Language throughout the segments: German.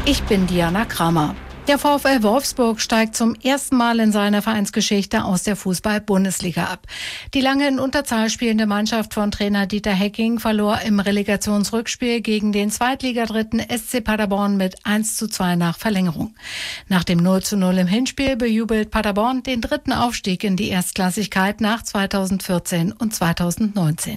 Ich bin Diana Kramer. Der VfL Wolfsburg steigt zum ersten Mal in seiner Vereinsgeschichte aus der Fußball-Bundesliga ab. Die lange in Unterzahl spielende Mannschaft von Trainer Dieter Hecking verlor im Relegationsrückspiel gegen den Zweitligadritten SC Paderborn mit 1:2 nach Verlängerung. Nach dem 0:0 im Hinspiel bejubelt Paderborn den dritten Aufstieg in die Erstklassigkeit nach 2014 und 2019.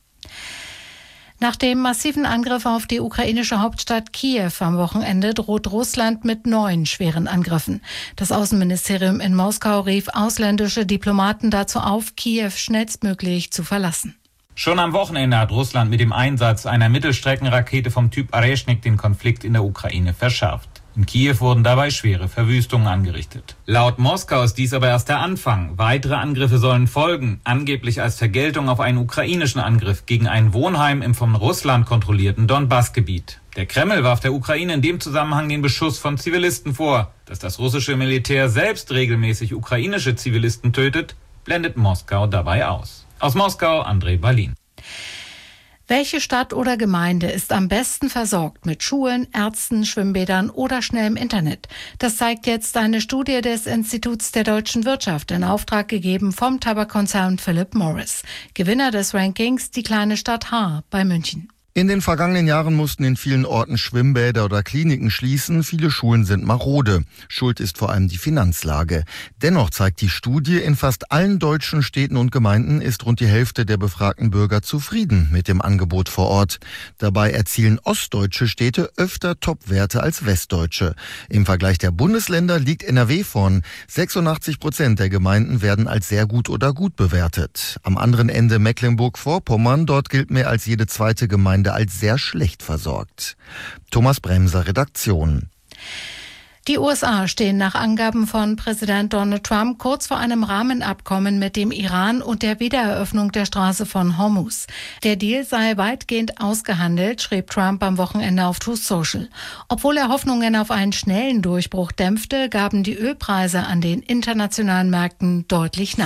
Nach dem massiven Angriff auf die ukrainische Hauptstadt Kiew am Wochenende droht Russland mit 9 schweren Angriffen. Das Außenministerium in Moskau rief ausländische Diplomaten dazu auf, Kiew schnellstmöglich zu verlassen. Schon am Wochenende hat Russland mit dem Einsatz einer Mittelstreckenrakete vom Typ Areshnik den Konflikt in der Ukraine verschärft. In Kiew wurden dabei schwere Verwüstungen angerichtet. Laut Moskau ist dies aber erst der Anfang. Weitere Angriffe sollen folgen, angeblich als Vergeltung auf einen ukrainischen Angriff gegen ein Wohnheim im von Russland kontrollierten Donbass-Gebiet. Der Kreml warf der Ukraine in dem Zusammenhang den Beschuss von Zivilisten vor. Dass das russische Militär selbst regelmäßig ukrainische Zivilisten tötet, blendet Moskau dabei aus. Aus Moskau, André Balin. Welche Stadt oder Gemeinde ist am besten versorgt mit Schulen, Ärzten, Schwimmbädern oder schnellem Internet? Das zeigt jetzt eine Studie des Instituts der deutschen Wirtschaft in Auftrag gegeben vom Tabakkonzern Philip Morris. Gewinner des Rankings die kleine Stadt Haar bei München. In den vergangenen Jahren mussten in vielen Orten Schwimmbäder oder Kliniken schließen. Viele Schulen sind marode. Schuld ist vor allem die Finanzlage. Dennoch zeigt die Studie, in fast allen deutschen Städten und Gemeinden ist rund die Hälfte der befragten Bürger zufrieden mit dem Angebot vor Ort. Dabei erzielen ostdeutsche Städte öfter Topwerte als westdeutsche. Im Vergleich der Bundesländer liegt NRW vorn. 86% der Gemeinden werden als sehr gut oder gut bewertet. Am anderen Ende Mecklenburg-Vorpommern, dort gilt mehr als jede zweite Gemeinde als sehr schlecht versorgt. Thomas Bremser, Redaktion. Die USA stehen nach Angaben von Präsident Donald Trump kurz vor einem Rahmenabkommen mit dem Iran und der Wiedereröffnung der Straße von Hormuz. Der Deal sei weitgehend ausgehandelt, schrieb Trump am Wochenende auf Truth Social. Obwohl er Hoffnungen auf einen schnellen Durchbruch dämpfte, gaben die Ölpreise an den internationalen Märkten deutlich nach.